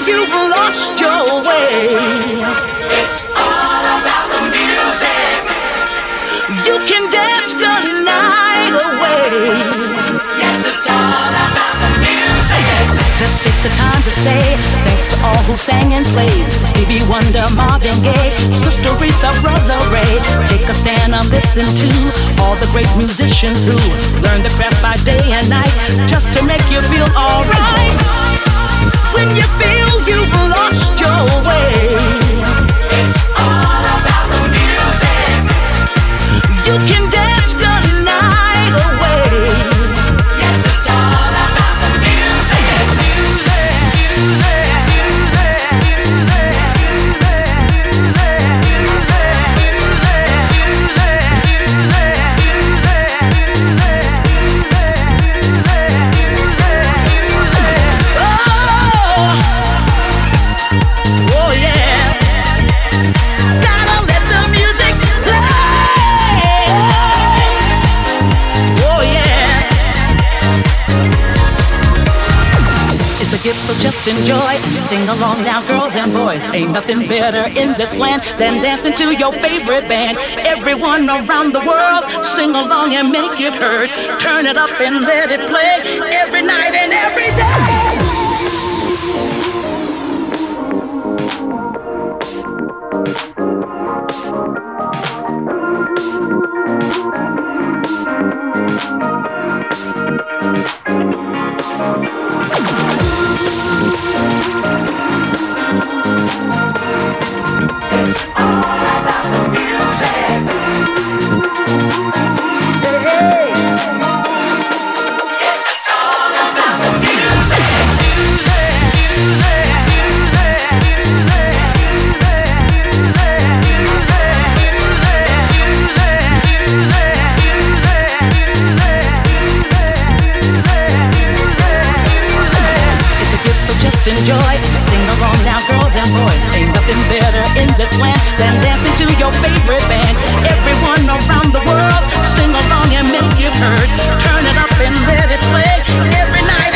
you've lost your way. It's all about the music. You can dance the night away. Yes, it's all about the music. Let's take the time to say thanks to all who sang and played. Stevie Wonder, Marvin Gaye, Sister Aretha, Brother Ray. Take a stand and listen to all the great musicians who learn the craft by day and night just to make you feel alright. When you feel you've lost your way, it's all about the music. You can dance the night away. Yes, it's all about the music. Oh yeah, gotta let the music play. Oh yeah, it's a gift, so just enjoy. Sing along now, girls and boys. Ain't nothing better in this land than dancing to your favorite band. Everyone around the world, sing along and make it heard. Turn it up and let it play every night and every day. Enjoy, sing along now, girls and boys. Ain't nothing better in this land than dancing to your favorite band. Everyone around the world, sing along and make it heard. Turn it up and let it play every night.